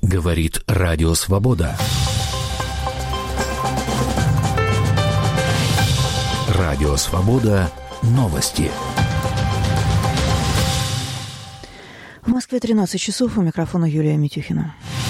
Говорит Радио Свобода. Радио Свобода. Новости. В Москве 13 часов. У микрофона Юлия Митюхина.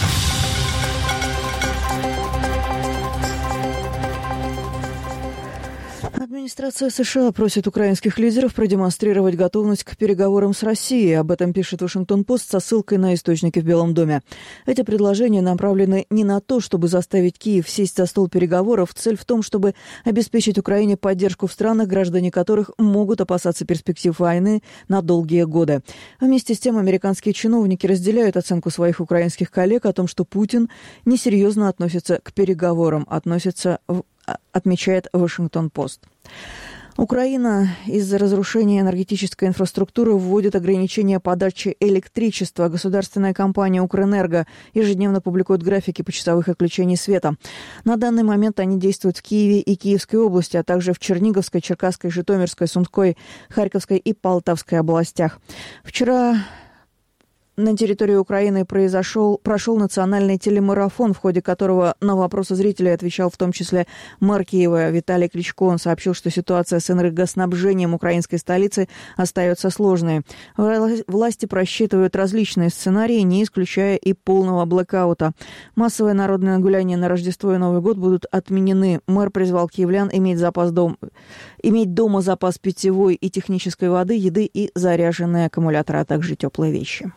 Администрация США просит украинских лидеров продемонстрировать готовность к переговорам с Россией. Об этом пишет Вашингтон-Пост со ссылкой на источники в Белом доме. Эти предложения направлены не на то, чтобы заставить Киев сесть за стол переговоров. Цель в том, чтобы обеспечить Украине поддержку в странах, граждане которых могут опасаться перспектив войны на долгие годы. Вместе с тем, американские чиновники разделяют оценку своих украинских коллег о том, что Путин несерьезно относится к переговорам, отмечает Вашингтон-Пост. Украина из-за разрушения энергетической инфраструктуры вводит ограничения подачи электричества. Государственная компания «Укрэнерго» ежедневно публикует графики почасовых отключений света. На данный момент они действуют в Киеве и Киевской области, а также в Черниговской, Черкасской, Житомирской, Сумской, Харьковской и Полтавской областях. Вчера на территории Украины прошел национальный телемарафон, в ходе которого на вопросы зрителей отвечал в том числе мэр Киева Виталий Кличко. Он сообщил, что ситуация с энергоснабжением украинской столицы остается сложной. Власти просчитывают различные сценарии, не исключая и полного блэкаута. Массовые народные гуляния на Рождество и Новый год будут отменены. Мэр призвал киевлян иметь дома запас питьевой и технической воды, еды и заряженные аккумуляторы, а также теплые вещи.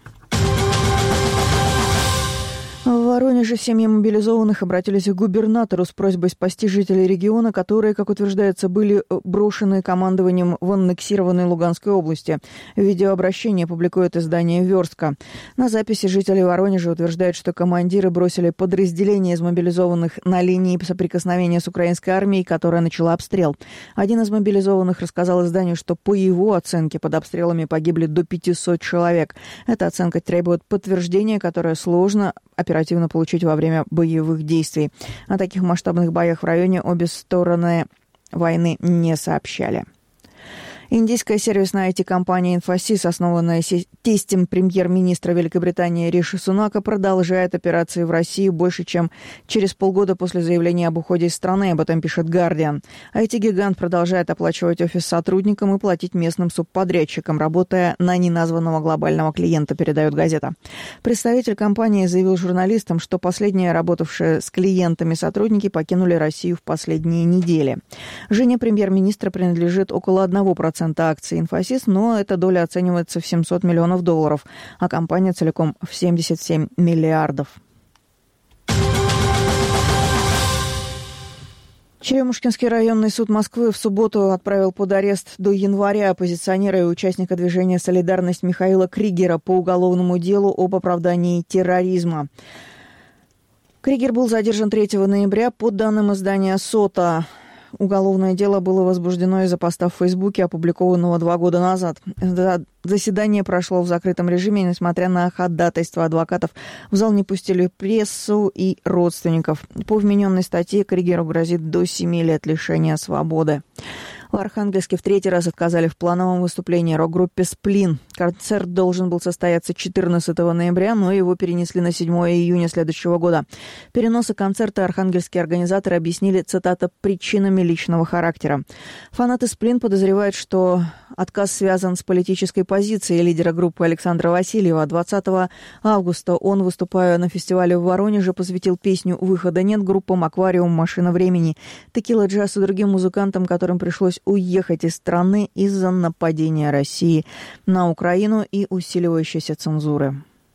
В Воронеже семьи мобилизованных обратились к губернатору с просьбой спасти жителей региона, которые, как утверждается, были брошены командованием в аннексированной Луганской области. Видеообращение публикует издание «Верстка». На записи жители Воронежа утверждают, что командиры бросили подразделения из мобилизованных на линии соприкосновения с украинской армией, которая начала обстрел. Один из мобилизованных рассказал изданию, что по его оценке под обстрелами погибли до 500 человек. Эта оценка требует подтверждения, которое сложно оперативно получить во время боевых действий. О таких масштабных боях в районе обе стороны войны не сообщали. Индийская сервисная IT-компания «Инфосис», основанная тестем премьер-министра Великобритании Риши Сунака, продолжает операции в России больше, чем через полгода после заявления об уходе из страны. Об этом пишет «Гардиан». IT-гигант продолжает оплачивать офис сотрудникам и платить местным субподрядчикам, работая на неназванного глобального клиента, передает газета. Представитель компании заявил журналистам, что последние работавшие с клиентами сотрудники покинули Россию в последние недели. Жене премьер-министра принадлежит около 1% акций «Инфосис», но эта доля оценивается в $700 миллионов, а компания целиком в 77 миллиардов. Черемушкинский районный суд Москвы в субботу отправил под арест до января оппозиционера и участника движения «Солидарность» Михаила Кригера по уголовному делу об оправдании терроризма. Кригер был задержан 3 ноября. По данным издания «Сота», уголовное дело было возбуждено из-за поста в Фейсбуке, опубликованного 2 года назад. Заседание прошло в закрытом режиме, несмотря на ходатайство адвокатов. В зал не пустили прессу и родственников. По вмененной статье Кригеру грозит до 7 лет лишения свободы. В Архангельске в 3-й раз отказали в плановом выступлении рок-группе «Сплин». Концерт должен был состояться 14 ноября, но его перенесли на 7 июня следующего года. Переносы концерта архангельские организаторы объяснили, цитата, «причинами личного характера». Фанаты «Сплин» подозревают, что отказ связан с политической позицией лидера группы Александра Васильева. 20 августа он, выступая на фестивале в Воронеже, посвятил песню «Выхода нет» группам «Аквариум», «Машина времени», «Текила Джаз» и другим музыкантам, которым пришлось уехать из страны из-за нападения России на Украину и усиливающейся цензуры.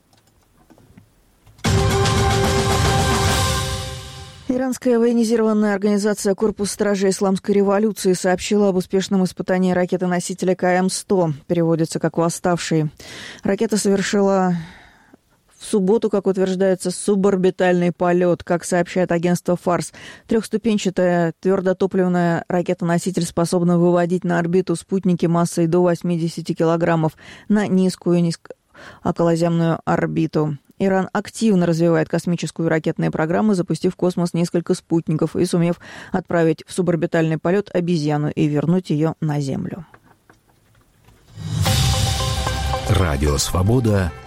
Иранская военизированная организация «Корпус стражей исламской революции» сообщила об успешном испытании ракеты-носителя КМ-100, переводится как «восставший». Ракета совершила в субботу, как утверждается, суборбитальный полет. Как сообщает агентство «Фарс», трехступенчатая твердотопливная ракета-носитель способна выводить на орбиту спутники массой до 80 килограммов на низкую околоземную орбиту. Иран активно развивает космическую и ракетные программы, запустив в космос несколько спутников и сумев отправить в суборбитальный полет обезьяну и вернуть ее на Землю. Радио «Свобода».